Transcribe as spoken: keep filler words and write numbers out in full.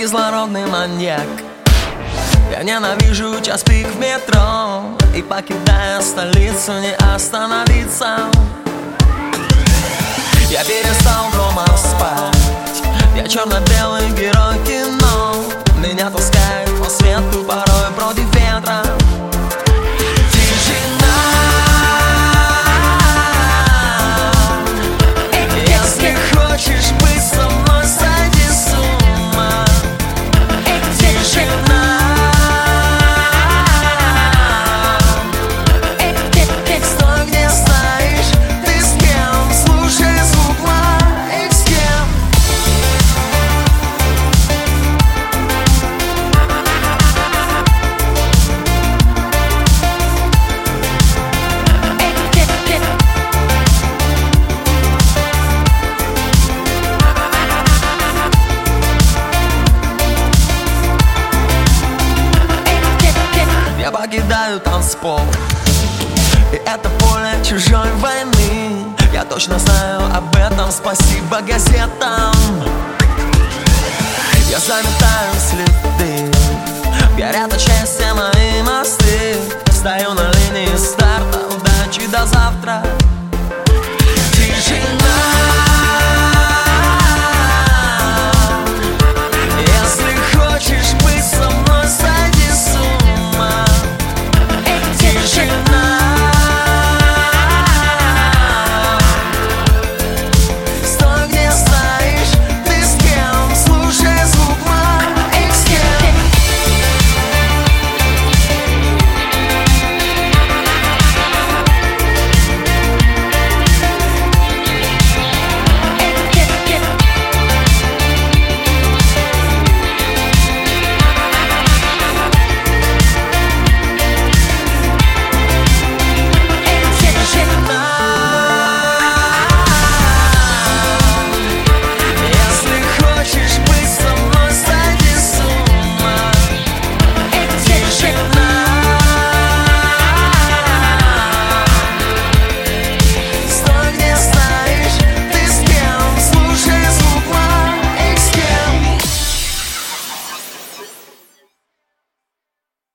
кислородный маньяк. Я ненавижу час пик в метро, и покидая столицу не остановиться. Я перестал дома спать, я черно-белый герой кино. Меня таскает по свету порой против ветра. Тишина. Если хочешь быть со мной, сойди с ума. Тишина. Стой, где стоишь, ты с кем? Слушай звук моих стен. Я покидаю танцпол, и это поле чужой войны. Я точно знаю об этом, спасибо газетам. Я заметаю следы, горят от счастья мои мосты. Стою на линии старта, удачи до завтра.